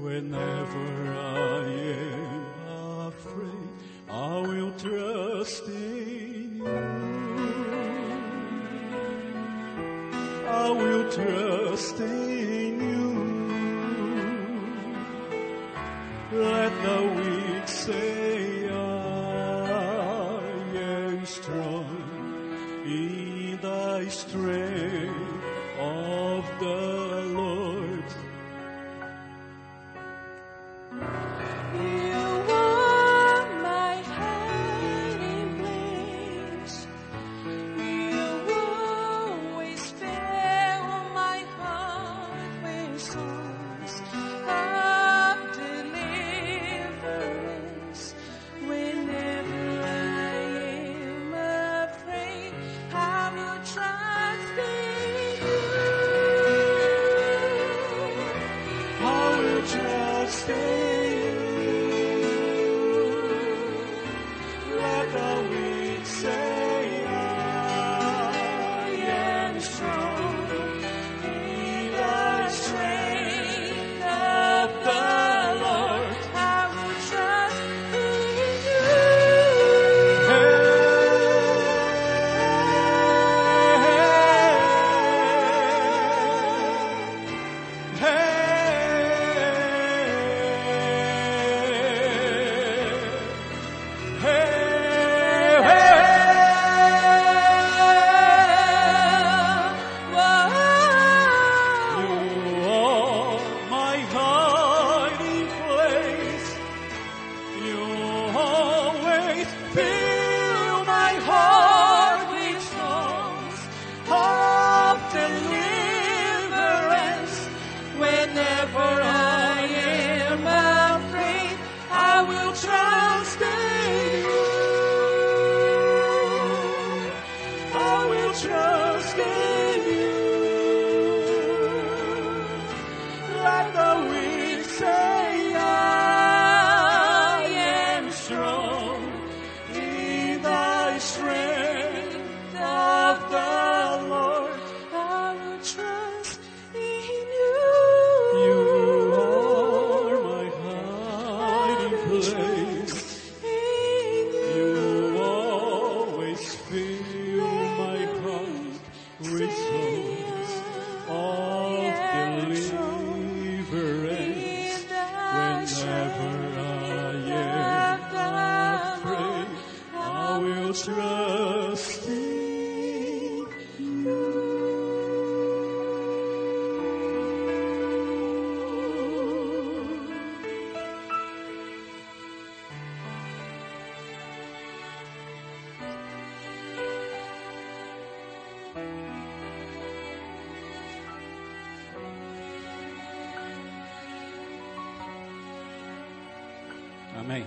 Whenever I am afraid, I will trust in you. I will trust in you. Let the weak say I am strong in the strength of the Lord. Amém.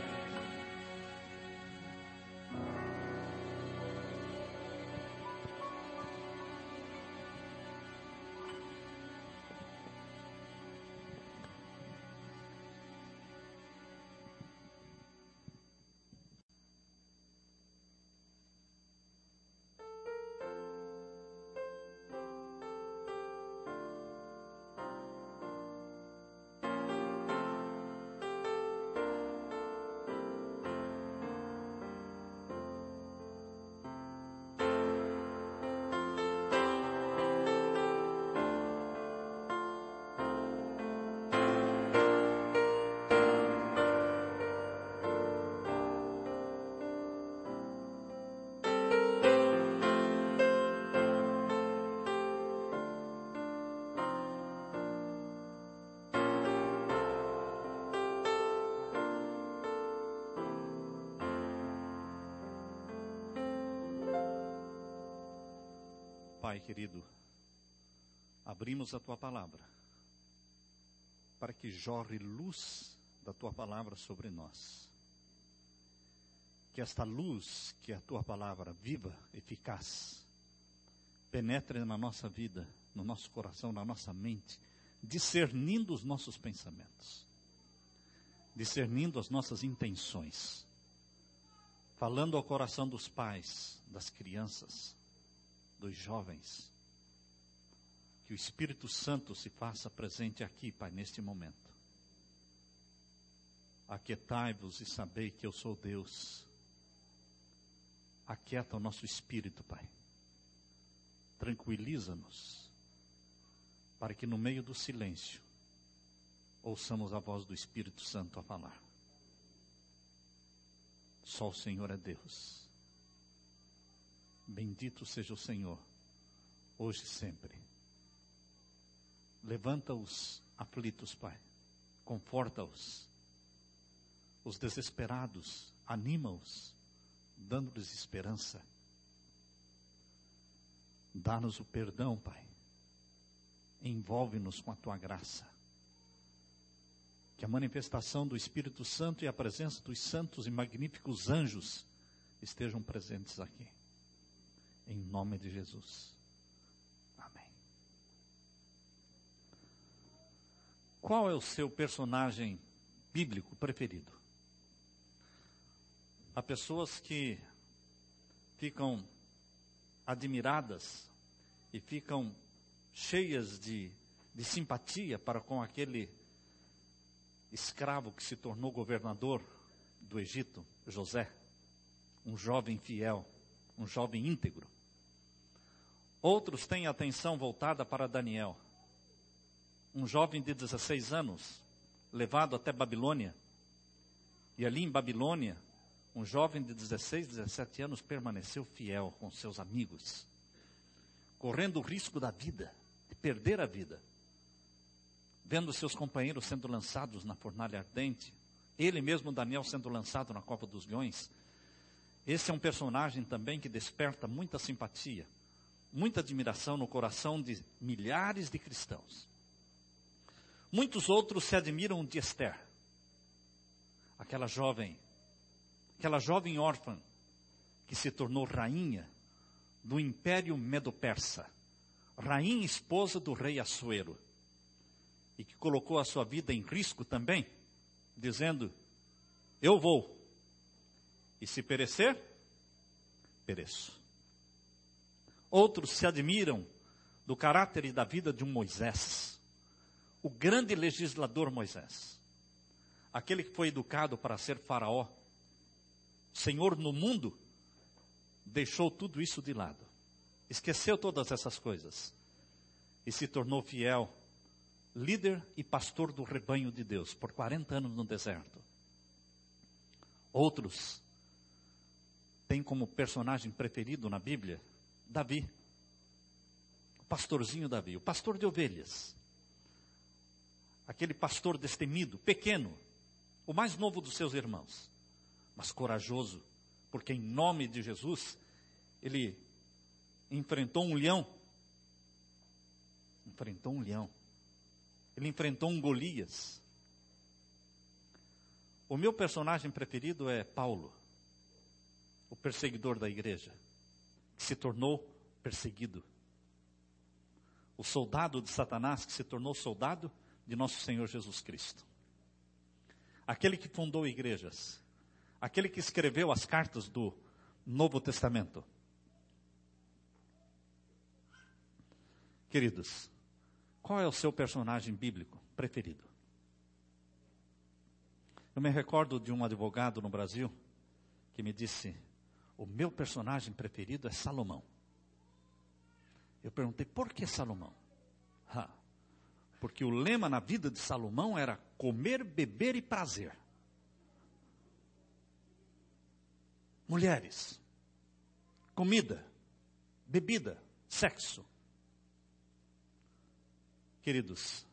Pai querido, abrimos a Tua Palavra, para que jorre luz da Tua Palavra sobre nós. Que esta luz, que é a Tua Palavra viva, eficaz, penetre na nossa vida, no nosso coração, na nossa mente, discernindo os nossos pensamentos, discernindo as nossas intenções, falando ao coração dos pais, das crianças, dos jovens. Que o Espírito Santo se faça presente aqui, Pai, neste momento. aquietai-vos e sabei que eu sou Deus. Aquieta o nosso espírito, Pai. Tranquiliza-nos, para que no meio do silêncio, ouçamos a voz do Espírito Santo a falar. Só o Senhor é Deus. Bendito seja o Senhor, hoje e sempre. Levanta os aflitos, Pai. Conforta-os. Os desesperados, anima-os, dando-lhes esperança. Dá-nos o perdão, Pai. Envolve-nos com a Tua graça. Que a manifestação do Espírito Santo e a presença dos santos e magníficos anjos estejam presentes aqui. Em nome de Jesus. Amém. Qual é o seu personagem bíblico preferido? Há pessoas que ficam admiradas e ficam cheias de simpatia para com aquele escravo que se tornou governador do Egito, José, um jovem fiel, um jovem íntegro. Outros têm a atenção voltada para Daniel, um jovem de 16 anos, levado até Babilônia, e ali em Babilônia, um jovem de 16, 17 anos permaneceu fiel com seus amigos, correndo o risco da vida, de perder a vida, vendo seus companheiros sendo lançados na fornalha ardente, ele mesmo, Daniel, sendo lançado na cova dos leões. Esse é um personagem também que desperta muita simpatia, muita admiração no coração de milhares de cristãos. Muitos outros se admiram de Esther, aquela jovem órfã que se tornou rainha do Império Medo-Persa, rainha esposa do rei Assuero, e que colocou a sua vida em risco também, dizendo: eu vou, e se perecer, pereço. Outros se admiram do caráter e da vida de um Moisés, o grande legislador Moisés, aquele que foi educado para ser faraó, Senhor no mundo, deixou tudo isso de lado, esqueceu todas essas coisas e se tornou fiel, líder e pastor do rebanho de Deus por 40 anos no deserto. Outros têm como personagem preferido na Bíblia Davi, o pastorzinho Davi, o pastor de ovelhas, aquele pastor destemido, pequeno, o mais novo dos seus irmãos, mas corajoso, porque em nome de Jesus, ele enfrentou um leão. Ele enfrentou um Golias. O meu personagem preferido é Paulo, o perseguidor da igreja, que se tornou perseguido. O soldado de Satanás, que se tornou soldado de nosso Senhor Jesus Cristo. Aquele que fundou igrejas, aquele que escreveu as cartas do Novo Testamento. Queridos, qual é o seu personagem bíblico preferido? Eu me recordo de um advogado no Brasil que me disse: o meu personagem preferido é Salomão. Eu perguntei: por que Salomão? Porque o lema na vida de Salomão era comer, beber e prazer. Mulheres, comida, bebida, sexo. Queridos,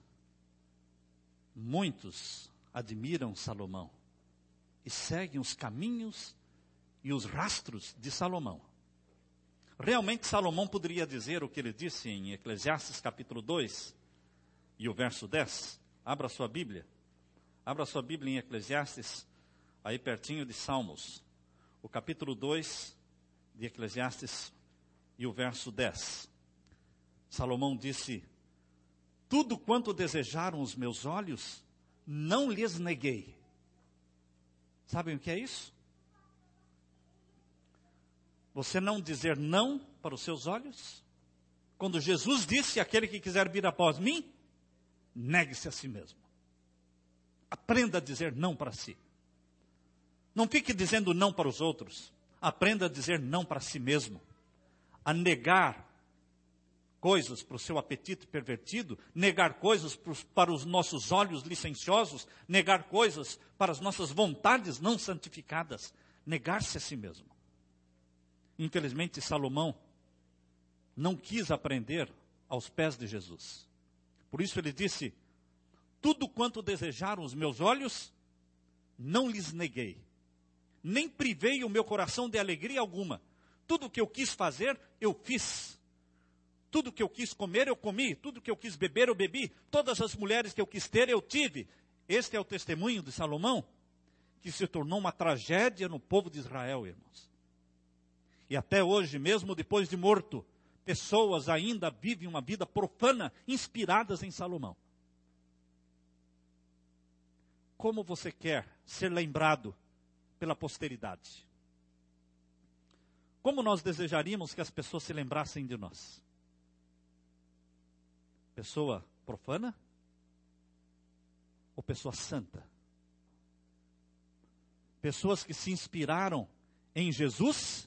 muitos admiram Salomão e seguem os caminhos e os rastros de Salomão. Realmente Salomão poderia dizer o que ele disse em Eclesiastes capítulo 2 e o verso 10. Abra sua Bíblia em Eclesiastes, aí pertinho de Salmos, o capítulo 2 de Eclesiastes e o verso 10. Salomão disse: tudo quanto desejaram os meus olhos, não lhes neguei. Sabem o que é isso? Você não dizer não para os seus olhos? Quando Jesus disse: aquele que quiser vir após mim, negue-se a si mesmo. Aprenda a dizer não para si. Não fique dizendo não para os outros. Aprenda a dizer não para si mesmo. A negar coisas para o seu apetite pervertido, negar coisas para os nossos olhos licenciosos, negar coisas para as nossas vontades não santificadas. Negar-se a si mesmo. Infelizmente, Salomão não quis aprender aos pés de Jesus. Por isso ele disse: tudo quanto desejaram os meus olhos, não lhes neguei. Nem privei o meu coração de alegria alguma. Tudo o que eu quis fazer, eu fiz. Tudo que eu quis comer, eu comi. Tudo que eu quis beber, eu bebi. Todas as mulheres que eu quis ter, eu tive. Este é o testemunho de Salomão, que se tornou uma tragédia no povo de Israel, irmãos. E até hoje, mesmo depois de morto, pessoas ainda vivem uma vida profana, inspiradas em Salomão. Como você quer ser lembrado pela posteridade? Como nós desejaríamos que as pessoas se lembrassem de nós? Pessoa profana ou pessoa santa? Pessoas que se inspiraram em Jesus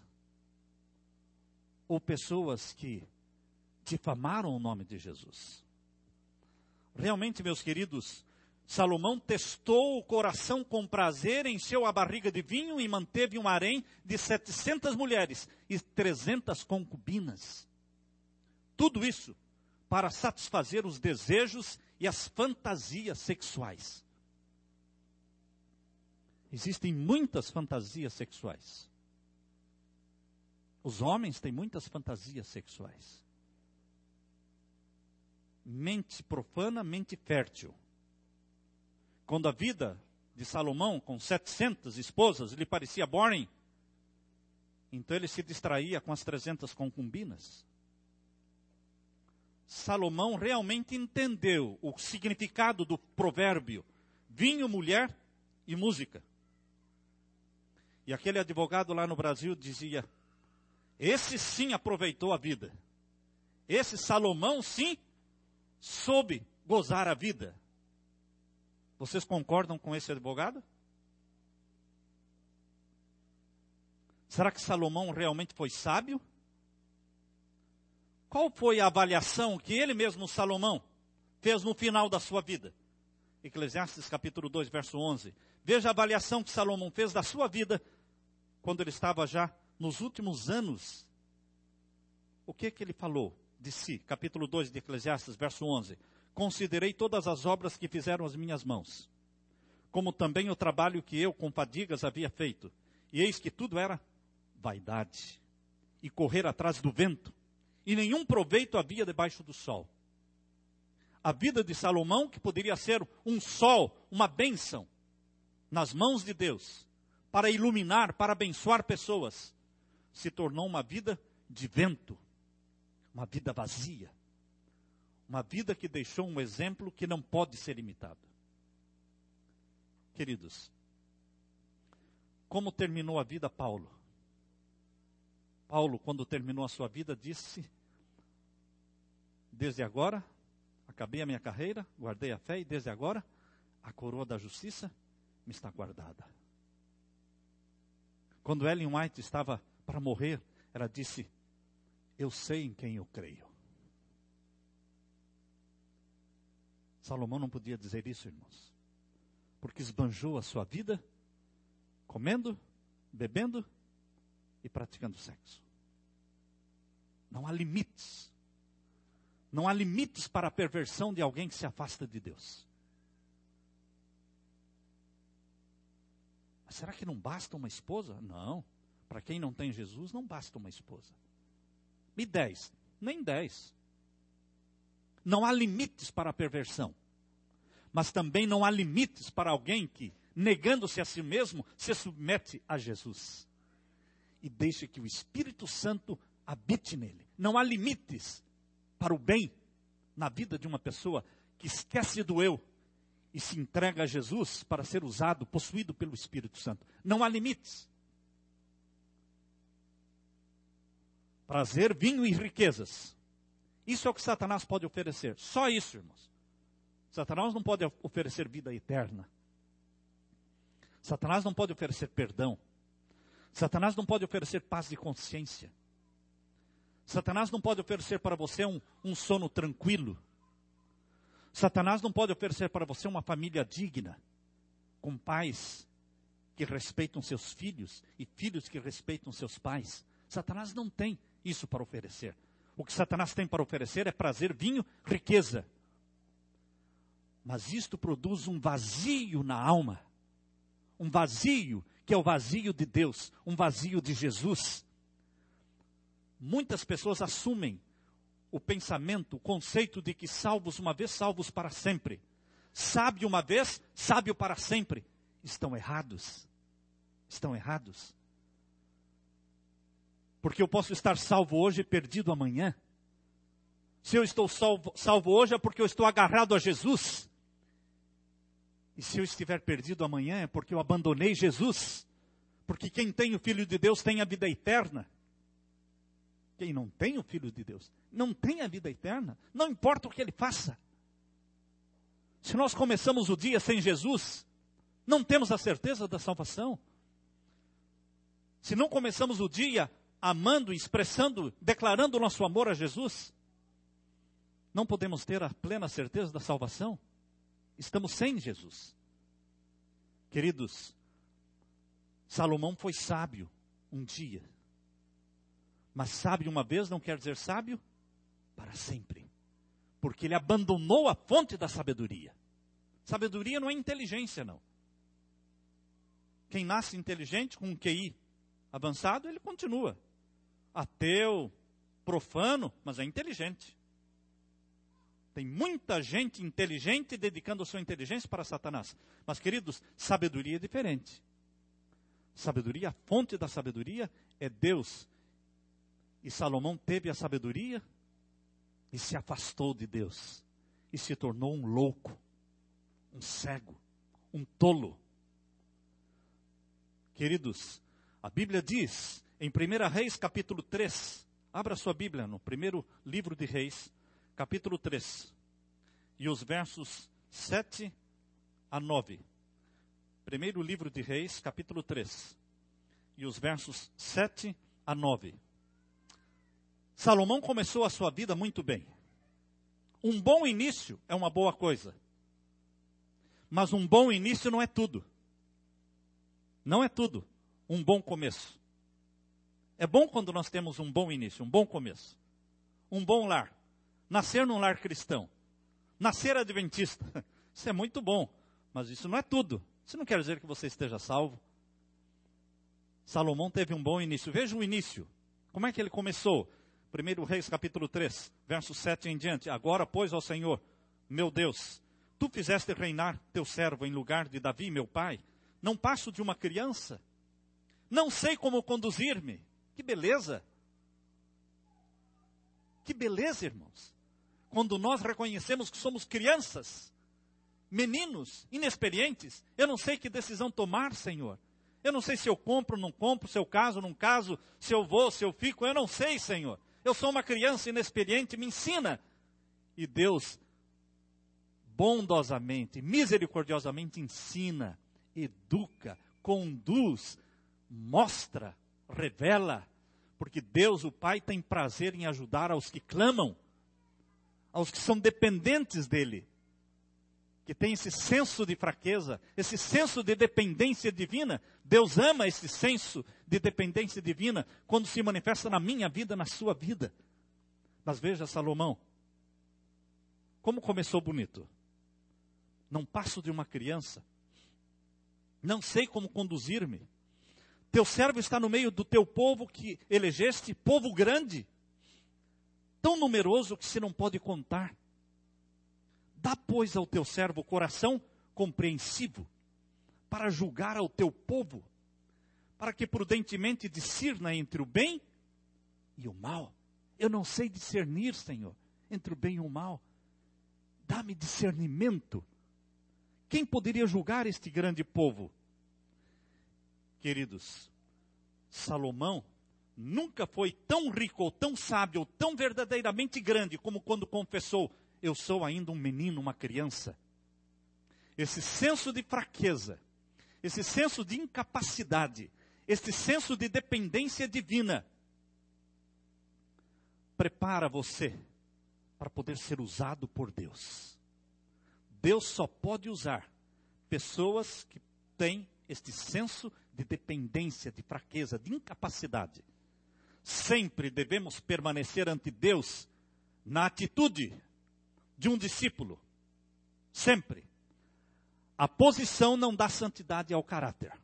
ou pessoas que difamaram o nome de Jesus? Realmente, meus queridos, Salomão testou o coração com prazer, encheu a barriga de vinho e manteve um harém de 700 mulheres e 300 concubinas. Tudo isso para satisfazer os desejos e as fantasias sexuais. Existem muitas fantasias sexuais. Os homens têm muitas fantasias sexuais. Mente profana, mente fértil. Quando a vida de Salomão, com 700 esposas, lhe parecia boring, então ele se distraía com as 300 concubinas. Salomão realmente entendeu o significado do provérbio: vinho, mulher e música. E aquele advogado lá no Brasil dizia: esse sim aproveitou a vida. Esse Salomão sim soube gozar a vida. Vocês concordam com esse advogado? Será que Salomão realmente foi sábio? Qual foi a avaliação que ele mesmo, Salomão, fez no final da sua vida? Eclesiastes capítulo 2, verso 11. Veja a avaliação que Salomão fez da sua vida quando ele estava já nos últimos anos. O que ele falou de si? Capítulo 2 de Eclesiastes, verso 11. Considerei todas as obras que fizeram as minhas mãos, como também o trabalho que eu com fadigas havia feito. E eis que tudo era vaidade e correr atrás do vento, e nenhum proveito havia debaixo do sol. A vida de Salomão, que poderia ser um sol, uma bênção, nas mãos de Deus, para iluminar, para abençoar pessoas, se tornou uma vida de vento, uma vida vazia. Uma vida que deixou um exemplo que não pode ser imitado. Queridos, como terminou a vida Paulo? Paulo, quando terminou a sua vida, disse: desde agora, acabei a minha carreira, guardei a fé, e desde agora, a coroa da justiça me está guardada. Quando Ellen White estava para morrer, ela disse: eu sei em quem eu creio. Salomão não podia dizer isso, irmãos, porque esbanjou a sua vida comendo, bebendo e praticando sexo. Não há limites. Não há limites para a perversão de alguém que se afasta de Deus. Mas será que não basta uma esposa? Não. Para quem não tem Jesus, não basta uma esposa. E 10? Nem 10. Não há limites para a perversão. Mas também não há limites para alguém que, negando-se a si mesmo, se submete a Jesus. E deixa que o Espírito Santo habite nele. Não há limites para o bem na vida de uma pessoa que esquece do eu e se entrega a Jesus para ser usado, possuído pelo Espírito Santo. Não há limites. Prazer, vinho e riquezas. Isso é o que Satanás pode oferecer. Só isso, irmãos. Satanás não pode oferecer vida eterna. Satanás não pode oferecer perdão. Satanás não pode oferecer paz de consciência. Satanás não pode oferecer para você um sono tranquilo. Satanás não pode oferecer para você uma família digna, com pais que respeitam seus filhos e filhos que respeitam seus pais. Satanás não tem isso para oferecer. O que Satanás tem para oferecer é prazer, vinho, riqueza. Mas isto produz um vazio na alma. Um vazio que é o vazio de Deus, um vazio de Jesus. Muitas pessoas assumem o pensamento, o conceito de que salvos uma vez, salvos para sempre. Sábio uma vez, sábio para sempre. Estão errados. Estão errados. Porque eu posso estar salvo hoje e perdido amanhã. Se eu estou salvo hoje é porque eu estou agarrado a Jesus. E se eu estiver perdido amanhã é porque eu abandonei Jesus. Porque quem tem o Filho de Deus tem a vida eterna. Quem não tem o Filho de Deus não tem a vida eterna. Não importa o que ele faça. Se nós começamos o dia sem Jesus, não temos a certeza da salvação. Se não começamos o dia amando, expressando, declarando o nosso amor a Jesus, não podemos ter a plena certeza da salvação. Estamos sem Jesus. Queridos, Salomão foi sábio um dia. Mas sábio uma vez não quer dizer sábio para sempre. Porque ele abandonou a fonte da sabedoria. Sabedoria não é inteligência, não. Quem nasce inteligente, com um QI avançado, ele continua. Ateu, profano, mas é inteligente. Tem muita gente inteligente dedicando a sua inteligência para Satanás. Mas, queridos, sabedoria é diferente. Sabedoria, a fonte da sabedoria é Deus. E Salomão teve a sabedoria e se afastou de Deus. E se tornou um louco, um cego, um tolo. Queridos, a Bíblia diz, em 1 Reis, capítulo 3, abra sua Bíblia no primeiro livro de Reis, capítulo 3, e os versos 7 a 9. Primeiro livro de Reis, capítulo 3, e os versos 7 a 9. Salomão começou a sua vida muito bem. Um bom início é uma boa coisa. Mas um bom início não é tudo. Não é tudo um bom começo. É bom quando nós temos um bom início, um bom começo. Um bom lar. Nascer num lar cristão. Nascer adventista. Isso é muito bom. Mas isso não é tudo. Isso não quer dizer que você esteja salvo. Salomão teve um bom início. Veja o início. Como é que ele começou? 1 Reis capítulo 3, verso 7 em diante. Agora, pois, ó Senhor, meu Deus, tu fizeste reinar teu servo em lugar de Davi, meu pai. Não passo de uma criança. Não sei como conduzir-me. Que beleza. Que beleza, irmãos. Quando nós reconhecemos que somos crianças, meninos, inexperientes, eu não sei que decisão tomar, Senhor. Eu não sei se eu compro ou não compro, se eu caso ou não caso, se eu vou, se eu fico, eu não sei, Senhor. Eu sou uma criança inexperiente, me ensina. E Deus, bondosamente, misericordiosamente ensina, educa, conduz, mostra, revela. Porque Deus, o Pai, tem prazer em ajudar aos que clamam, aos que são dependentes dEle, que tem esse senso de fraqueza, esse senso de dependência divina. Deus ama esse senso de dependência divina quando se manifesta na minha vida, na sua vida. Mas veja Salomão, como começou bonito. Não passo de uma criança, não sei como conduzir-me. Teu servo está no meio do teu povo que elegeste, povo grande, tão numeroso que se não pode contar. Dá, pois, ao teu servo coração compreensivo, para julgar ao teu povo, para que prudentemente discirna entre o bem e o mal. Eu não sei discernir, Senhor, entre o bem e o mal. Dá-me discernimento. Quem poderia julgar este grande povo? Queridos, Salomão nunca foi tão rico, ou tão sábio, ou tão verdadeiramente grande, como quando confessou: eu sou ainda um menino, uma criança. Esse senso de fraqueza, esse senso de incapacidade, esse senso de dependência divina, prepara você para poder ser usado por Deus. Deus só pode usar pessoas que têm este senso de dependência, de fraqueza, de incapacidade. Sempre devemos permanecer ante Deus na atitude de um discípulo. Sempre. A posição não dá santidade ao caráter.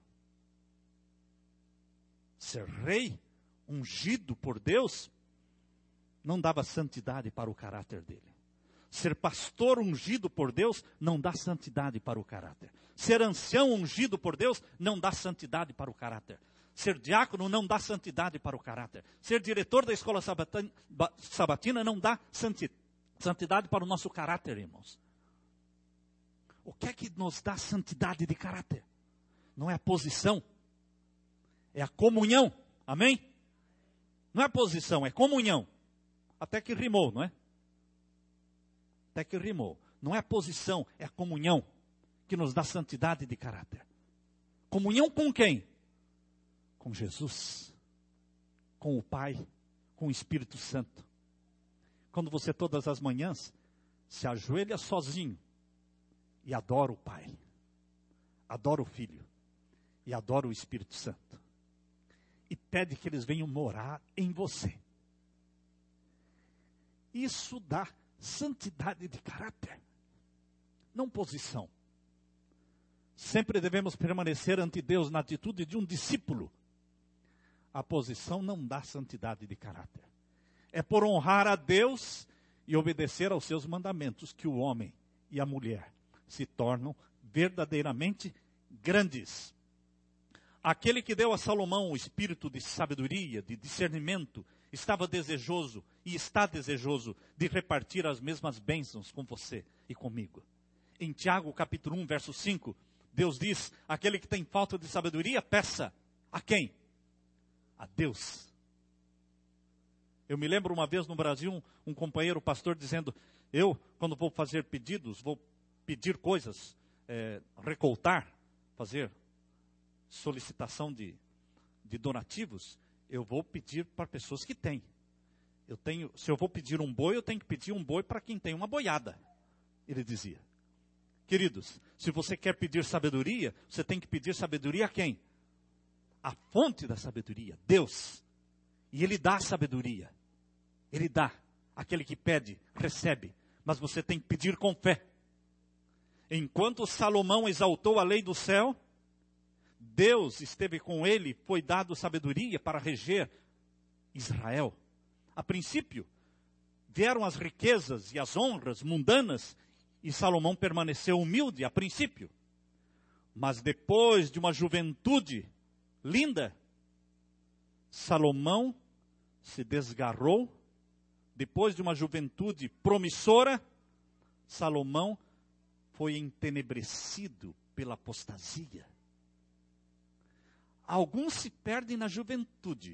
Ser rei, ungido por Deus, não dava santidade para o caráter dele. Ser pastor ungido por Deus não dá santidade para o caráter. Ser ancião ungido por Deus não dá santidade para o caráter. Ser diácono não dá santidade para o caráter. Ser diretor da escola sabatina não dá santidade para o nosso caráter, irmãos. O que é que nos dá santidade de caráter? Não é a posição, é a comunhão. Amém? Não é a posição, é comunhão. Até que rimou, não é? Até que rimou. Não é a posição, é a comunhão que nos dá santidade de caráter. Comunhão com quem? Com Jesus, com o Pai, com o Espírito Santo. Quando você todas as manhãs se ajoelha sozinho e adora o Pai, adora o Filho e adora o Espírito Santo, e pede que eles venham morar em você. Isso dá santidade de caráter, não posição. Sempre devemos permanecer ante Deus na atitude de um discípulo. A posição não dá santidade de caráter. É por honrar a Deus e obedecer aos seus mandamentos que o homem e a mulher se tornam verdadeiramente grandes. Aquele que deu a Salomão o espírito de sabedoria, de discernimento, estava desejoso e está desejoso de repartir as mesmas bênçãos com você e comigo. Em Tiago capítulo 1, verso 5, Deus diz, aquele que tem falta de sabedoria, peça. A quem? A Deus. Eu me lembro uma vez no Brasil, um companheiro pastor dizendo, eu, quando vou fazer pedidos, vou pedir coisas, recoltar, fazer solicitação de donativos, eu vou pedir para pessoas que têm. Se eu vou pedir um boi, eu tenho que pedir um boi para quem tem uma boiada, ele dizia. Queridos, se você quer pedir sabedoria, você tem que pedir sabedoria a quem? A fonte da sabedoria, Deus. E Ele dá sabedoria. Ele dá. Aquele que pede, recebe. Mas você tem que pedir com fé. Enquanto Salomão exaltou a lei do céu, Deus esteve com ele, foi dado sabedoria para reger Israel. A princípio, vieram as riquezas e as honras mundanas, e Salomão permaneceu humilde a princípio. Mas depois de uma juventude linda, Salomão se desgarrou. Depois de uma juventude promissora, Salomão foi entenebrecido pela apostasia. Alguns se perdem na juventude,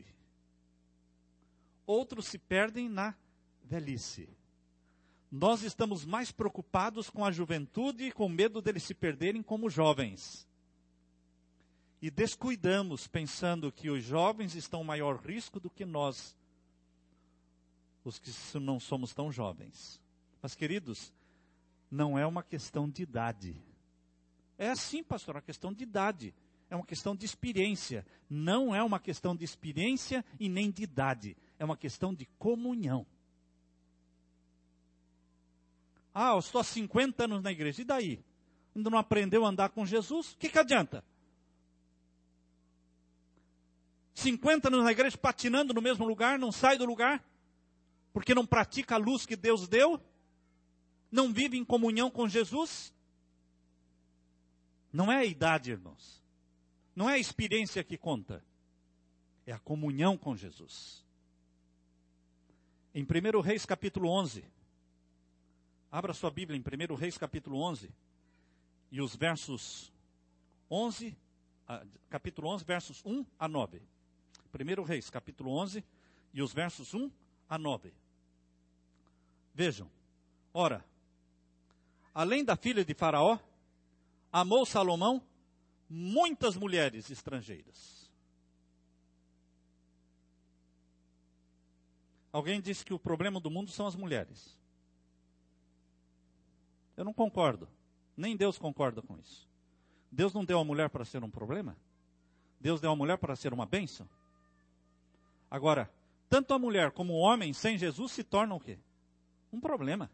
outros se perdem na velhice. Nós estamos mais preocupados com a juventude e com medo deles se perderem como jovens. E descuidamos, pensando que os jovens estão em maior risco do que nós, os que não somos tão jovens. Mas, queridos, não é uma questão de idade. É assim, pastor, uma questão de idade. É uma questão de experiência. Não é uma questão de experiência e nem de idade. É uma questão de comunhão. Ah, eu estou há 50 anos na igreja. E daí? Ainda não aprendeu a andar com Jesus? O que adianta? 50 anos na igreja patinando no mesmo lugar, não sai do lugar? Porque não pratica a luz que Deus deu? Não vive em comunhão com Jesus? Não é a idade, irmãos. Não é a experiência que conta. É a comunhão com Jesus. Em 1 Reis capítulo 11. Abra sua Bíblia em 1 Reis capítulo 11. E os versos 11, capítulo 11, versos 1 a 9. 1 Reis capítulo 11 e os versos 1 a 9. Vejam. Ora, além da filha de Faraó, amou Salomão muitas mulheres estrangeiras. Alguém disse que o problema do mundo são as mulheres. Eu não concordo. Nem Deus concorda com isso. Deus não deu a mulher para ser um problema? Deus deu a mulher para ser uma bênção? Agora, tanto a mulher como o homem sem Jesus se tornam o quê? Um problema.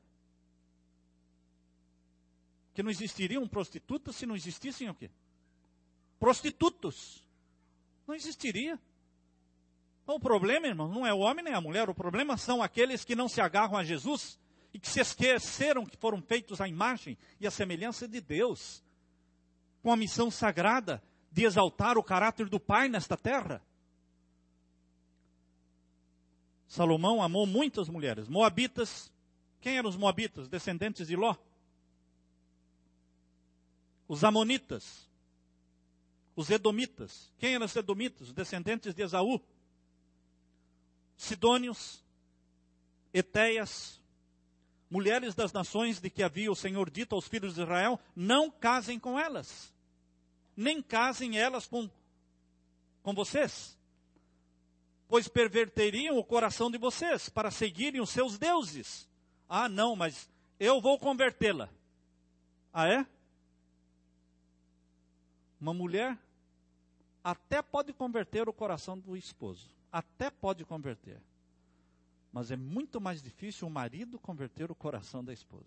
Que não existiriam prostitutas se não existissem o quê? Prostitutos. Não existiria. Então o problema, irmão, não é o homem nem a mulher. O problema são aqueles que não se agarram a Jesus e que se esqueceram que foram feitos à imagem e à semelhança de Deus, com a missão sagrada de exaltar o caráter do Pai nesta terra. Salomão amou muitas mulheres. Moabitas. Quem eram os moabitas? Descendentes de Ló. Os amonitas. Os edomitas. Quem eram os edomitas? Os descendentes de Esaú. Sidônios. Etéias. Mulheres das nações de que havia o Senhor dito aos filhos de Israel, não casem com elas. Nem casem elas com vocês. Pois perverteriam o coração de vocês para seguirem os seus deuses. Ah, não, mas eu vou convertê-la. Ah, é? Uma mulher até pode converter o coração do esposo. Até pode converter. Mas é muito mais difícil o marido converter o coração da esposa.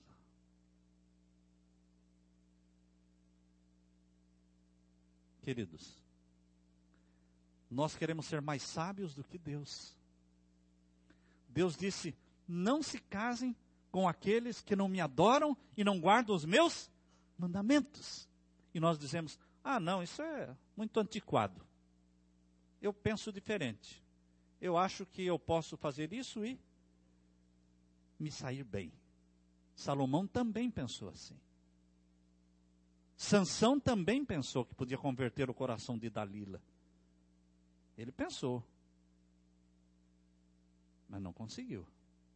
Queridos, nós queremos ser mais sábios do que Deus. Deus disse, não se casem com aqueles que não me adoram e não guardam os meus mandamentos. E nós dizemos, ah não, isso é muito antiquado. Eu penso diferente. Eu acho que eu posso fazer isso e me sair bem. Salomão também pensou assim. Sansão também pensou que podia converter o coração de Dalila. Ele pensou. Mas não conseguiu.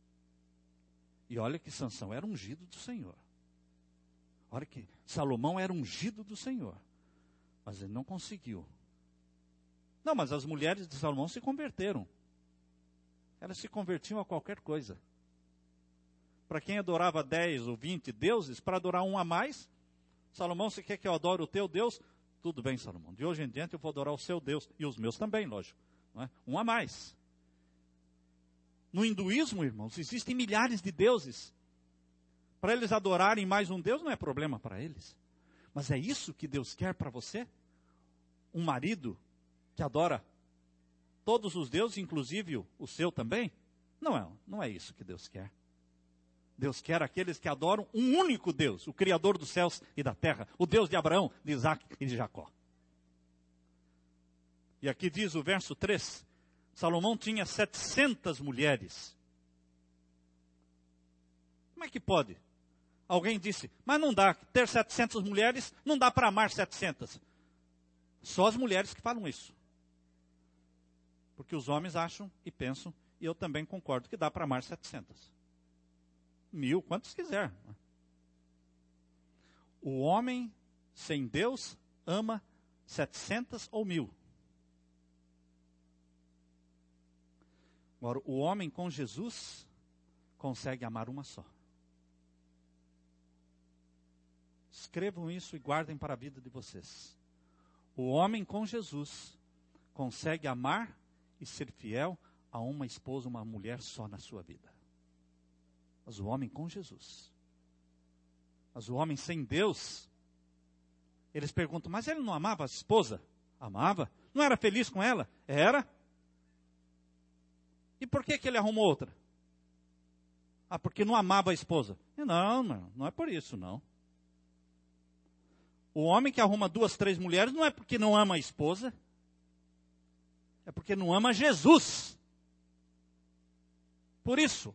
E olha que Sansão era ungido do Senhor. Olha que Salomão era ungido do Senhor. Mas ele não conseguiu. Não, mas as mulheres de Salomão se converteram. Elas se convertiam a qualquer coisa. Para quem adorava 10 ou 20 deuses, para adorar um a mais, Salomão, você quer que eu adore o teu Deus? Tudo bem, Salomão. De hoje em diante eu vou adorar o seu Deus. E os meus também, lógico. Não é? Um a mais. No hinduísmo, irmãos, existem milhares de deuses. Para eles adorarem mais um Deus não é problema para eles. Mas é isso que Deus quer para você? Um marido que adora todos os deuses, inclusive o seu também? Não é isso que Deus quer. Deus quer aqueles que adoram um único Deus, o Criador dos céus e da terra, o Deus de Abraão, de Isaac e de Jacó. E aqui diz o verso 3, Salomão tinha 700 mulheres. Como é que pode? Alguém disse, mas não dá, ter 700 mulheres, não dá para amar 700. Só as mulheres que falam isso. Porque os homens acham e pensam, e eu também concordo que dá para amar 700. 1000, quantos quiser. O homem sem Deus ama 700 ou 1000. Agora, o homem com Jesus consegue amar uma só. Escrevam isso e guardem para a vida de vocês. O homem com Jesus consegue amar e ser fiel a uma esposa, uma mulher só na sua vida. Mas o homem com Jesus. Mas o homem sem Deus, eles perguntam, mas ele não amava a esposa? Amava. Não era feliz com ela? Era. E por que ele arrumou outra? Ah, porque não amava a esposa. Não é por isso, não. O homem que arruma 2, 3 mulheres não é porque não ama a esposa. É porque não ama Jesus. Por isso.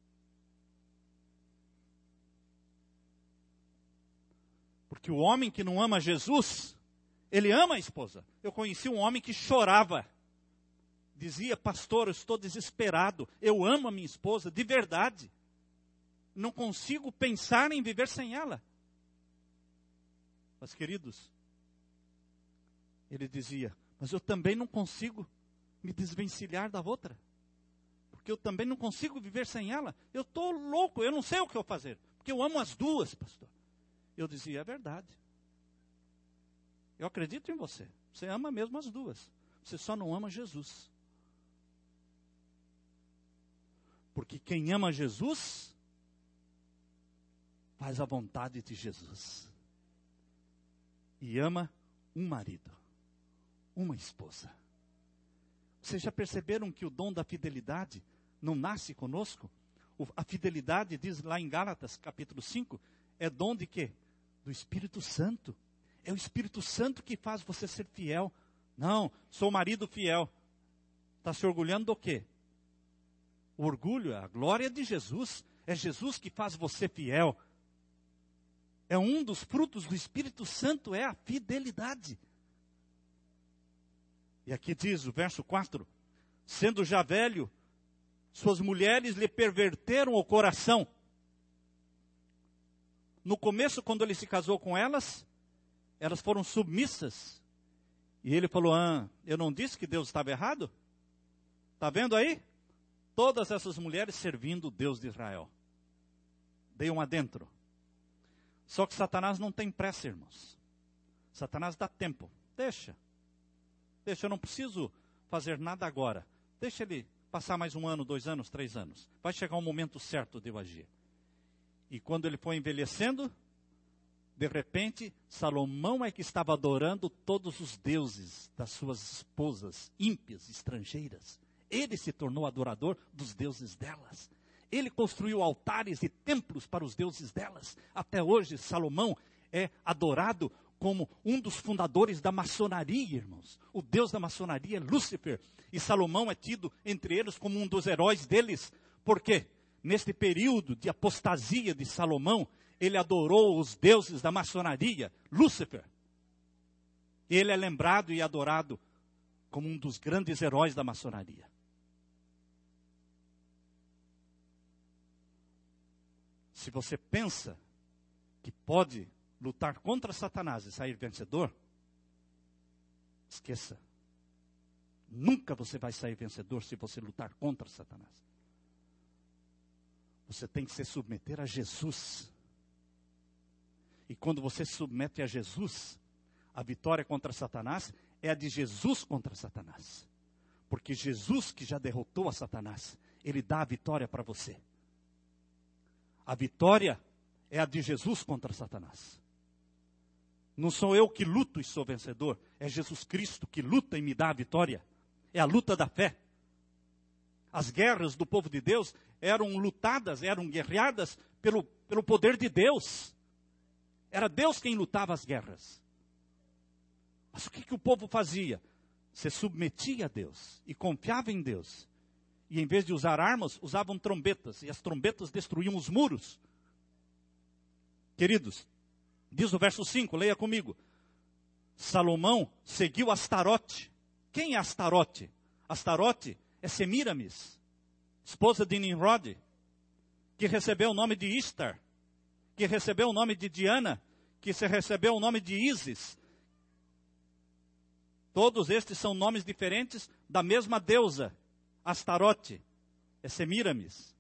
Porque o homem que não ama Jesus, ele ama a esposa. Eu conheci um homem que chorava. Dizia, pastor, eu estou desesperado. Eu amo a minha esposa, de verdade. Não consigo pensar em viver sem ela. Mas, queridos, Ele dizia, mas eu também não consigo me desvencilhar da outra. Porque eu também não consigo viver sem ela. Eu estou louco, eu não sei o que eu fazer. Porque eu amo as duas, pastor. Eu dizia, é verdade. Eu acredito em você. Você ama mesmo as duas. Você só não ama Jesus. Porque quem ama Jesus, faz a vontade de Jesus. E ama um marido, uma esposa. Vocês já perceberam que o dom da fidelidade não nasce conosco? A fidelidade, diz lá em Gálatas, capítulo 5, é dom de quê? Do Espírito Santo. É o Espírito Santo que faz você ser fiel. Não, sou marido fiel. Está se orgulhando do quê? O orgulho, a glória de Jesus. É Jesus que faz você fiel. É um dos frutos do Espírito Santo, é a fidelidade. E aqui diz o verso 4, sendo já velho, suas mulheres lhe perverteram o coração. No começo, quando ele se casou com elas, elas foram submissas. E ele falou, eu não disse que Deus estava errado? Está vendo aí? Todas essas mulheres servindo o Deus de Israel. Dei um adentro. Só que Satanás não tem pressa, irmãos. Satanás dá tempo. Deixa, eu não preciso fazer nada agora. Deixa ele passar mais 1 ano, 2 anos, 3 anos. Vai chegar o momento certo de eu agir. E quando ele foi envelhecendo, de repente, Salomão é que estava adorando todos os deuses das suas esposas ímpias, estrangeiras. Ele se tornou adorador dos deuses delas. Ele construiu altares e templos para os deuses delas. Até hoje, Salomão é adorado como um dos fundadores da maçonaria, irmãos. O deus da maçonaria é Lúcifer. E Salomão é tido entre eles como um dos heróis deles. Por quê? Neste período de apostasia de Salomão, ele adorou os deuses da maçonaria, Lúcifer. Ele é lembrado e adorado como um dos grandes heróis da maçonaria. Se você pensa que pode lutar contra Satanás e sair vencedor, esqueça. Nunca você vai sair vencedor se você lutar contra Satanás. Você tem que se submeter a Jesus. E quando você se submete a Jesus, a vitória contra Satanás é a de Jesus contra Satanás. Porque Jesus, que já derrotou a Satanás, ele dá a vitória para você. A vitória é a de Jesus contra Satanás. Não sou eu que luto e sou vencedor. É Jesus Cristo que luta e me dá a vitória. É a luta da fé. As guerras do povo de Deus eram lutadas, eram guerreadas pelo poder de Deus. Era Deus quem lutava as guerras. Mas o que o povo fazia? Se submetia a Deus e confiava em Deus. E em vez de usar armas, usavam trombetas. E as trombetas destruíam os muros. Queridos, diz o verso 5, leia comigo. Salomão seguiu Astarote. Quem é Astarote? Astarote é Semíramis, esposa de Nimrod, que recebeu o nome de Istar, que recebeu o nome de Diana, que recebeu o nome de Ísis. Todos estes são nomes diferentes da mesma deusa. Astarote é Semíramis,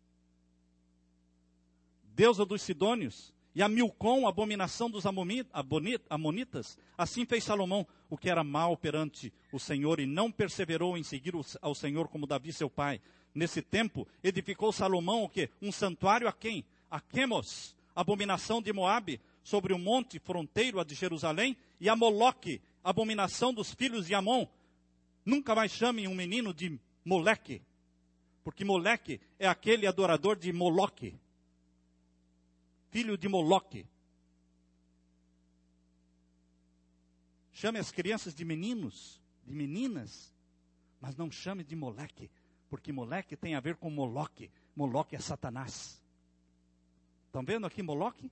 deusa dos Sidônios, e a Milcom, abominação dos amonitas. Assim fez Salomão o que era mal perante o Senhor, e não perseverou em seguir ao Senhor como Davi seu pai. Nesse tempo, edificou Salomão o quê? Um santuário a quem? A Quemos, abominação de Moabe, sobre o monte fronteiro a de Jerusalém, e a Moloque, abominação dos filhos de Amon. Nunca mais chamem um menino de Moleque, porque Moleque é aquele adorador de Moloque, filho de Moloque. Chame as crianças de meninos, de meninas, mas não chame de Moleque, porque Moleque tem a ver com Moloque. Moloque é Satanás. Estão vendo aqui Moloque?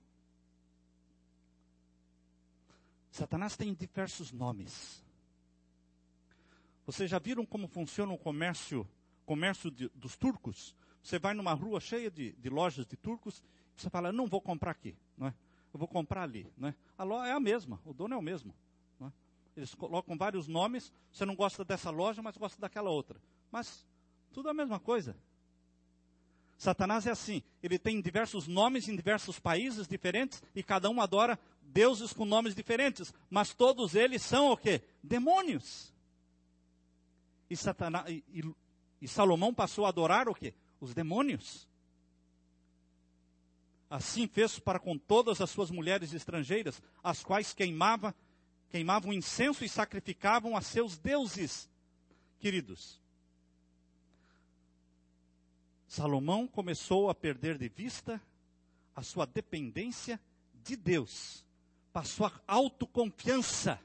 Satanás tem diversos nomes. Vocês já viram como funciona o comércio dos turcos? Você vai numa rua cheia de lojas de turcos, você fala, não vou comprar aqui, não é? Eu vou comprar ali, não é? A loja é a mesma, o dono é o mesmo, não é? Eles colocam vários nomes. Você não gosta dessa loja, mas gosta daquela outra. Mas tudo a mesma coisa. Satanás é assim. Ele tem diversos nomes em diversos países diferentes. E cada um adora deuses com nomes diferentes. Mas todos eles são o quê? Demônios. E Salomão passou a adorar o quê? Os demônios. Assim fez para com todas as suas mulheres estrangeiras, as quais queimavam incenso e sacrificavam a seus deuses. Queridos, Salomão começou a perder de vista a sua dependência de Deus. Passou a autoconfiança.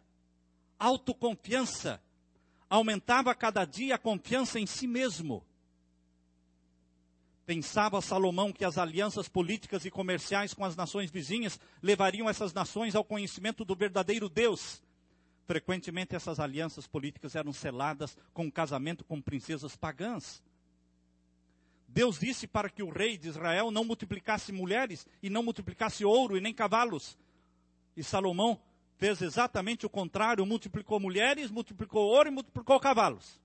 Aumentava cada dia a confiança em si mesmo. Pensava Salomão que as alianças políticas e comerciais com as nações vizinhas levariam essas nações ao conhecimento do verdadeiro Deus. Frequentemente essas alianças políticas eram seladas com um casamento com princesas pagãs. Deus disse para que o rei de Israel não multiplicasse mulheres e não multiplicasse ouro e nem cavalos. E Salomão fez exatamente o contrário, multiplicou mulheres, multiplicou ouro e multiplicou cavalos.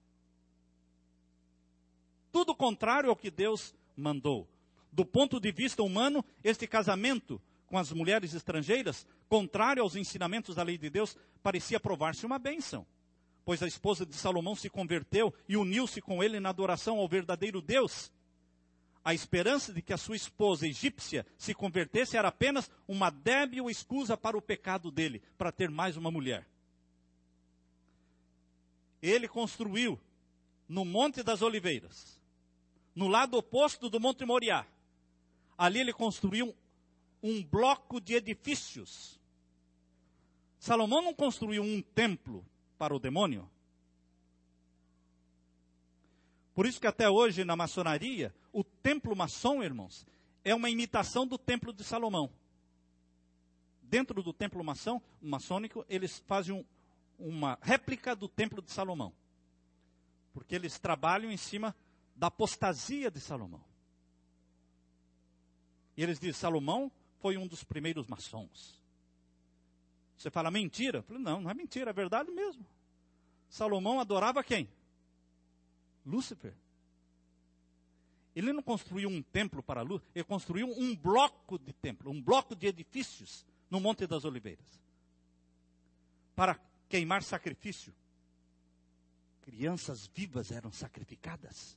Tudo contrário ao que Deus mandou. Do ponto de vista humano, este casamento com as mulheres estrangeiras, contrário aos ensinamentos da lei de Deus, parecia provar-se uma bênção. Pois a esposa de Salomão se converteu e uniu-se com ele na adoração ao verdadeiro Deus. A esperança de que a sua esposa egípcia se convertesse era apenas uma débil escusa para o pecado dele, para ter mais uma mulher. Ele construiu no Monte das Oliveiras, no lado oposto do Monte Moriá. Ali ele construiu um bloco de edifícios. Salomão não construiu um templo para o demônio. Por isso que até hoje na maçonaria, o templo maçom, irmãos, é uma imitação do templo de Salomão. Dentro do templo maçônico, eles fazem uma réplica do templo de Salomão. Porque eles trabalham em cima da apostasia de Salomão. E eles dizem, Salomão foi um dos primeiros maçons. Você fala, mentira? Eu falei, não é mentira, é verdade mesmo. Salomão adorava quem? Lúcifer. Ele não construiu um templo para Lúcifer, ele construiu um bloco de templo, um bloco de edifícios no Monte das Oliveiras. Para queimar sacrifício. Crianças vivas eram sacrificadas.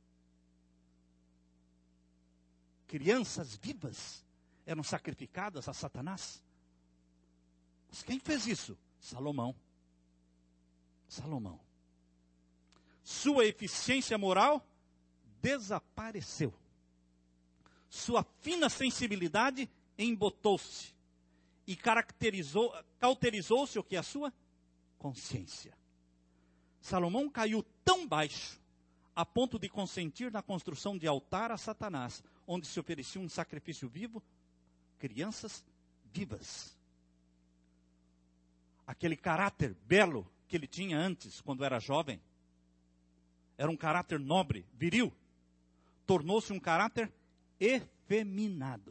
Crianças vivas eram sacrificadas a Satanás. Mas quem fez isso? Salomão. Sua eficiência moral desapareceu. Sua fina sensibilidade embotou-se. E cauterizou-se o que? A sua consciência. Salomão caiu tão baixo, a ponto de consentir na construção de altar a Satanás, onde se oferecia um sacrifício vivo, crianças vivas. Aquele caráter belo que ele tinha antes, quando era jovem, era um caráter nobre, viril, tornou-se um caráter efeminado.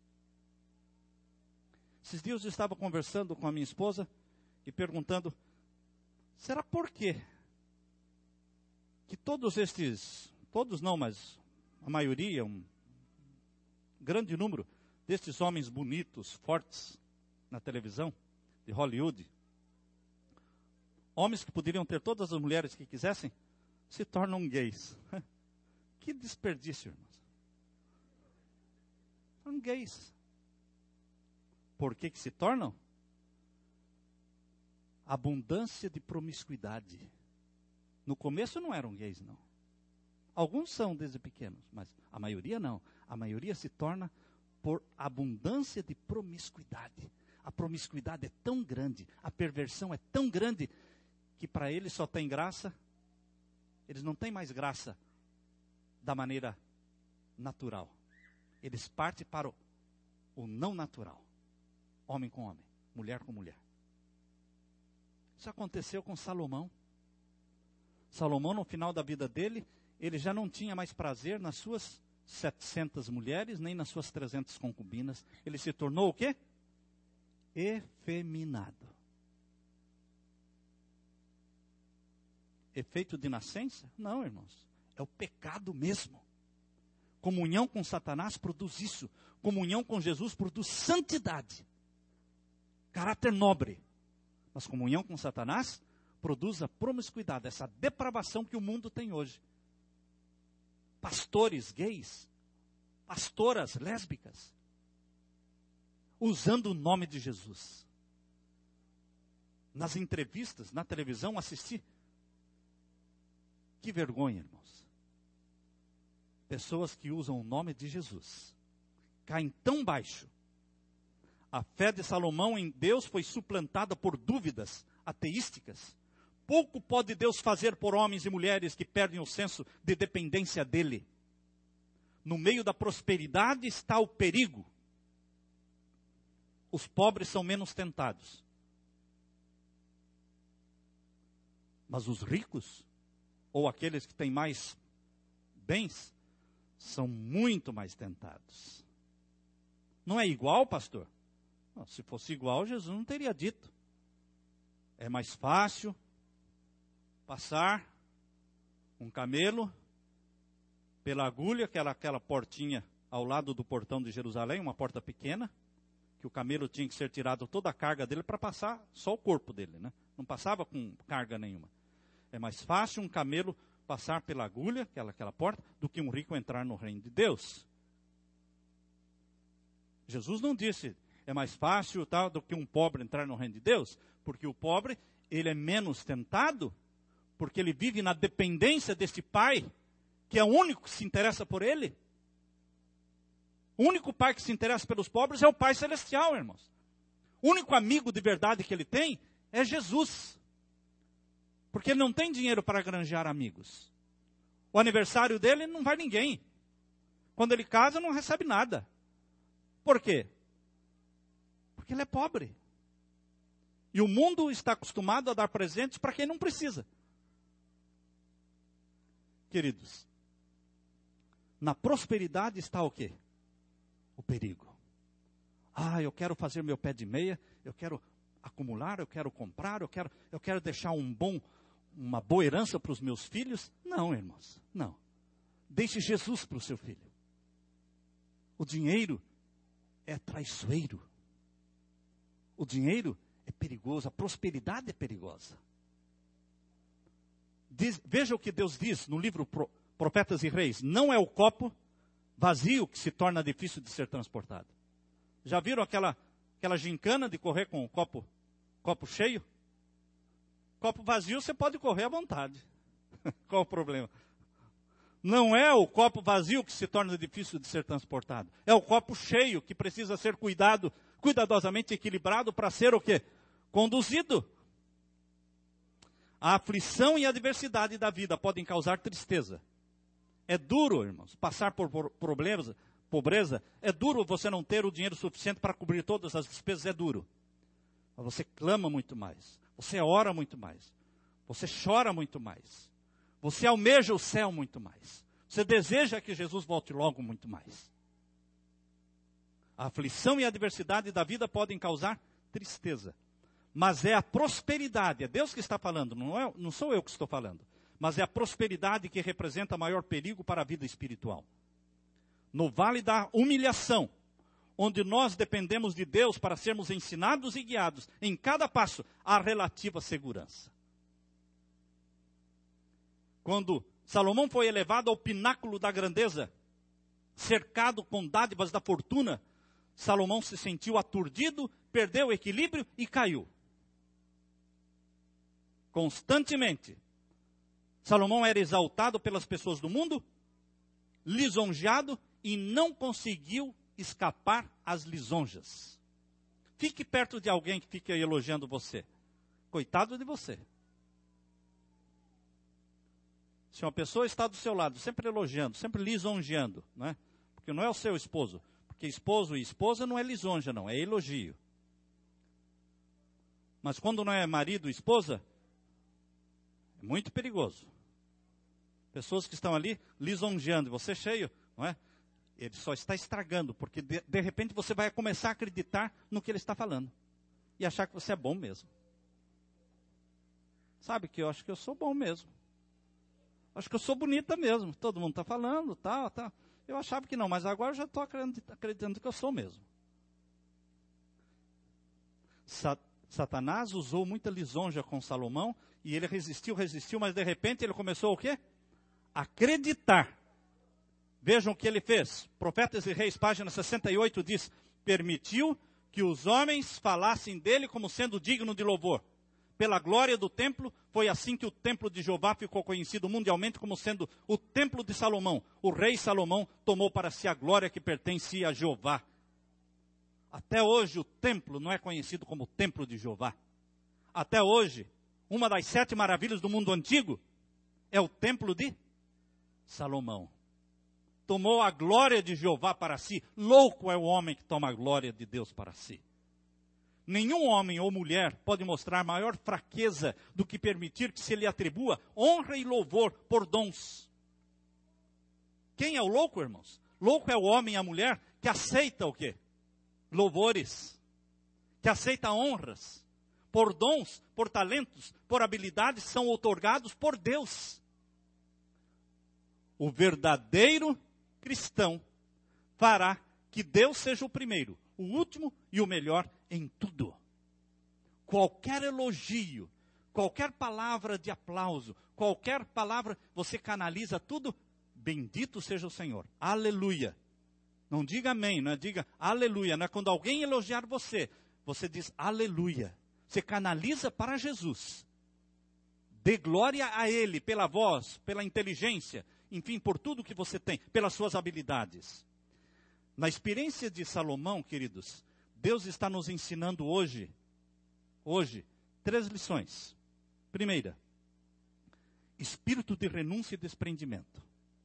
Esses dias eu estava conversando com a minha esposa e perguntando, será por quê que todos não, mas a maioria, um grande número destes homens bonitos, fortes, na televisão, de Hollywood, homens que poderiam ter todas as mulheres que quisessem, se tornam gays. Que desperdício, irmãos. São gays. Por que se tornam? Abundância de promiscuidade. No começo não eram gays, não. Alguns são desde pequenos, mas a maioria não. A maioria se torna por abundância de promiscuidade. A promiscuidade é tão grande, a perversão é tão grande, que para eles só tem graça, eles não têm mais graça da maneira natural. Eles partem para o não natural. Homem com homem, mulher com mulher. Isso aconteceu com Salomão. Salomão, no final da vida dele, ele já não tinha mais prazer nas suas 700 mulheres, nem nas suas 300 concubinas. Ele se tornou o quê? Efeminado. efeito de nascença? Não, irmãos. É o pecado mesmo. Comunhão com Satanás produz isso. Comunhão com Jesus produz santidade. Caráter nobre. Mas comunhão com Satanás produz a promiscuidade, essa depravação que o mundo tem hoje. Pastores gays, pastoras lésbicas, usando o nome de Jesus. Nas entrevistas, na televisão, assisti. Que vergonha, irmãos. Pessoas que usam o nome de Jesus caem tão baixo. A fé de Salomão em Deus foi suplantada por dúvidas ateísticas. Pouco pode Deus fazer por homens e mulheres que perdem o senso de dependência dele. No meio da prosperidade está o perigo. Os pobres são menos tentados. Mas os ricos, ou aqueles que têm mais bens, são muito mais tentados. Não é igual, pastor? Não, se fosse igual, Jesus não teria dito. É mais fácil passar um camelo pela agulha, aquela portinha ao lado do portão de Jerusalém, uma porta pequena, que o camelo tinha que ser tirado toda a carga dele para passar só o corpo dele, né? Não passava com carga nenhuma. É mais fácil um camelo passar pela agulha, aquela porta, do que um rico entrar no reino de Deus. Jesus não disse, é mais fácil tal, do que um pobre entrar no reino de Deus, porque o pobre, ele é menos tentado, porque ele vive na dependência deste pai, que é o único que se interessa por ele. O único pai que se interessa pelos pobres é o Pai Celestial, irmãos. O único amigo de verdade que ele tem é Jesus. Porque ele não tem dinheiro para granjear amigos. O aniversário dele não vai ninguém. Quando ele casa, não recebe nada. Por quê? Porque ele é pobre. E o mundo está acostumado a dar presentes para quem não precisa. Queridos, na prosperidade está o quê? O perigo. Ah, eu quero fazer meu pé de meia, eu quero acumular, eu quero comprar, eu quero deixar uma boa herança para os meus filhos. Não, irmãos, não. Deixe Jesus para o seu filho. O dinheiro é traiçoeiro. O dinheiro é perigoso, a prosperidade é perigosa. Veja o que Deus diz no livro Profetas e Reis. Não é o copo vazio que se torna difícil de ser transportado. Já viram aquela gincana de correr com o copo cheio? Copo vazio você pode correr à vontade. Qual o problema? Não é o copo vazio que se torna difícil de ser transportado. É o copo cheio que precisa ser cuidadosamente equilibrado para ser o quê? Conduzido. A aflição e a adversidade da vida podem causar tristeza. É duro, irmãos, passar por pobreza. É duro você não ter o dinheiro suficiente para cobrir todas as despesas, é duro. Mas você clama muito mais. Você ora muito mais. Você chora muito mais. Você almeja o céu muito mais. Você deseja que Jesus volte logo muito mais. A aflição e a adversidade da vida podem causar tristeza. Mas é a prosperidade, é Deus que está falando, não sou eu que estou falando. Mas é a prosperidade que representa maior perigo para a vida espiritual. No vale da humilhação, onde nós dependemos de Deus para sermos ensinados e guiados, em cada passo, há relativa segurança. Quando Salomão foi elevado ao pináculo da grandeza, cercado com dádivas da fortuna, Salomão se sentiu aturdido, perdeu o equilíbrio e caiu. Constantemente. Salomão era exaltado pelas pessoas do mundo, lisonjeado e não conseguiu escapar às lisonjas. Fique perto de alguém que fica elogiando você. Coitado de você. Se uma pessoa está do seu lado, sempre elogiando, sempre lisonjeando, não é? Porque não é o seu esposo. Porque esposo e esposa não é lisonja, não, é elogio. Mas quando não é marido e esposa, é muito perigoso. Pessoas que estão ali lisonjeando, você cheio, não é? Ele só está estragando, porque de repente você vai começar a acreditar no que ele está falando. E achar que você é bom mesmo. Sabe que eu acho que eu sou bom mesmo. Acho que eu sou bonita mesmo. Todo mundo está falando, tal. Eu achava que não, mas agora eu já estou acreditando que eu sou mesmo. Satanás usou muita lisonja com Salomão, e ele resistiu, mas de repente ele começou o quê? Acreditar. Vejam o que ele fez. Profetas e Reis, página 68, diz: permitiu que os homens falassem dele como sendo digno de louvor. Pela glória do templo, foi assim que o templo de Jeová ficou conhecido mundialmente como sendo o templo de Salomão. O rei Salomão tomou para si a glória que pertencia a Jeová. Até hoje o templo não é conhecido como o templo de Jeová. Até hoje, uma das 7 maravilhas do mundo antigo é o templo de Salomão. Tomou a glória de Jeová para si. Louco é o homem que toma a glória de Deus para si. Nenhum homem ou mulher pode mostrar maior fraqueza do que permitir que se lhe atribua honra e louvor por dons. Quem é o louco, irmãos? Louco é o homem e a mulher que aceita o quê? Louvores. Que aceita honras. Por dons, por talentos, por habilidades são outorgados por Deus. O verdadeiro cristão fará que Deus seja o primeiro, o último e o melhor em tudo. Qualquer elogio, qualquer palavra de aplauso, qualquer palavra, você canaliza tudo, bendito seja o Senhor, aleluia. Não diga amém, não é? Diga aleluia. Não é quando alguém elogiar você, você diz aleluia. Você canaliza para Jesus. Dê glória a Ele pela voz, pela inteligência, enfim, por tudo que você tem, pelas suas habilidades. Na experiência de Salomão, queridos, Deus está nos ensinando hoje, 3 lições. Primeira, espírito de renúncia e desprendimento.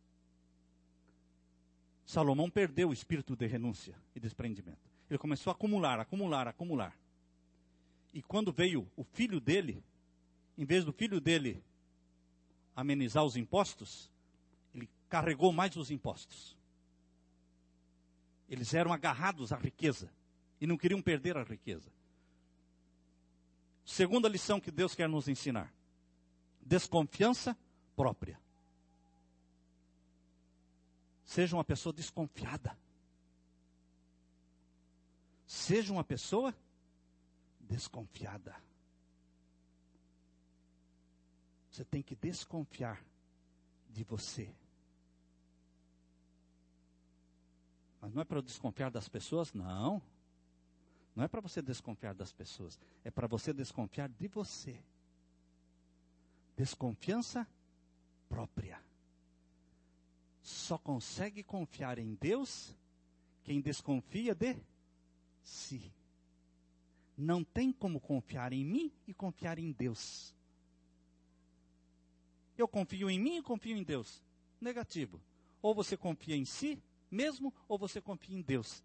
Salomão perdeu o espírito de renúncia e desprendimento. Ele começou a acumular. E quando veio o filho dele, em vez do filho dele amenizar os impostos, ele carregou mais os impostos. Eles eram agarrados à riqueza e não queriam perder a riqueza. Segunda lição que Deus quer nos ensinar: desconfiança própria. Seja uma pessoa desconfiada. Seja uma pessoa desconfiada. Você tem que desconfiar de você. Mas não é para eu desconfiar das pessoas, não. Não é para você desconfiar das pessoas. É para você desconfiar de você. Desconfiança própria. Só consegue confiar em Deus quem desconfia de si. Não tem como confiar em mim e confiar em Deus. Eu confio em mim e confio em Deus. Negativo. Ou você confia em si mesmo, ou você confia em Deus.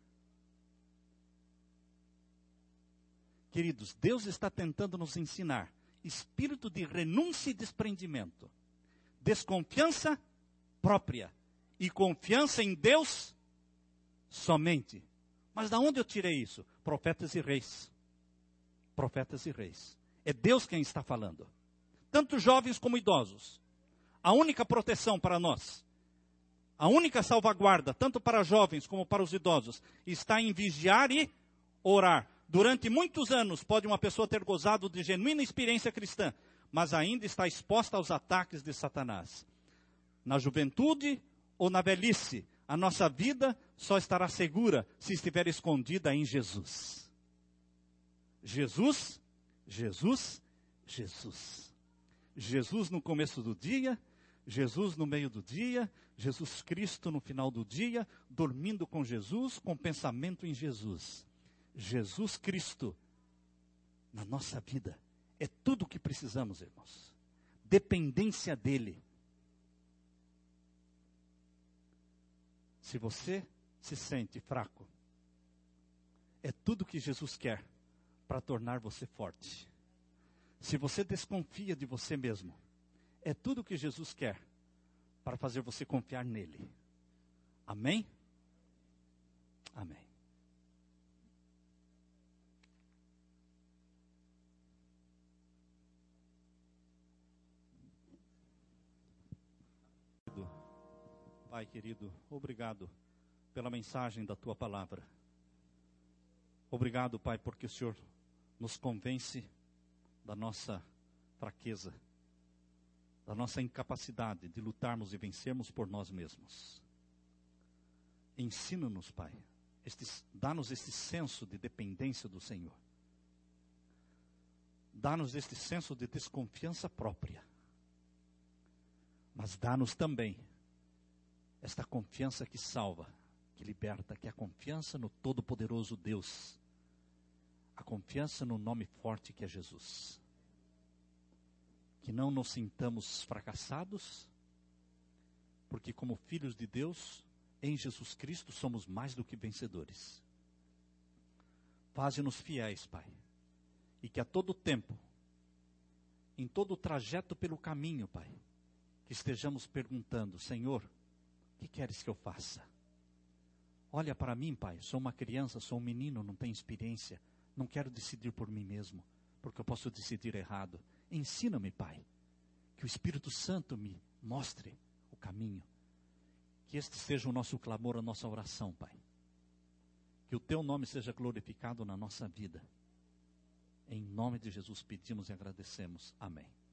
Queridos, Deus está tentando nos ensinar espírito de renúncia e desprendimento, desconfiança própria e confiança em Deus somente. Mas de onde eu tirei isso? Profetas e reis. Profetas e reis. É Deus quem está falando. Tanto jovens como idosos. A única proteção para nós, a única salvaguarda, tanto para jovens como para os idosos, está em vigiar e orar. Durante muitos anos pode uma pessoa ter gozado de genuína experiência cristã, mas ainda está exposta aos ataques de Satanás. Na juventude ou na velhice, a nossa vida só estará segura se estiver escondida em Jesus. Jesus, Jesus, Jesus. Jesus no começo do dia, Jesus no meio do dia, Jesus Cristo no final do dia, dormindo com Jesus, com pensamento em Jesus. Jesus Cristo na nossa vida é tudo o que precisamos, irmãos. Dependência dele. Se você se sente fraco, é tudo que Jesus quer para tornar você forte. Se você desconfia de você mesmo, é tudo que Jesus quer para fazer você confiar nele. Amém? Amém. Pai querido, obrigado pela mensagem da Tua palavra. Obrigado, Pai, porque o Senhor nos convence da nossa fraqueza, da nossa incapacidade de lutarmos e vencermos por nós mesmos. Ensina-nos, Pai, dá-nos este senso de dependência do Senhor. Dá-nos este senso de desconfiança própria. Mas dá-nos também esta confiança que salva, que liberta, que é a confiança no Todo-Poderoso Deus. A confiança no nome forte que é Jesus. Que não nos sintamos fracassados, porque como filhos de Deus, em Jesus Cristo somos mais do que vencedores. Faze-nos fiéis, Pai, e que a todo tempo, em todo o trajeto pelo caminho, Pai, que estejamos perguntando: Senhor, o que queres que eu faça? Olha para mim, Pai, sou uma criança, sou um menino, não tenho experiência, não quero decidir por mim mesmo, porque eu posso decidir errado. Ensina-me, Pai, que o Espírito Santo me mostre o caminho. Que este seja o nosso clamor, a nossa oração, Pai. Que o Teu nome seja glorificado na nossa vida. Em nome de Jesus pedimos e agradecemos. Amém.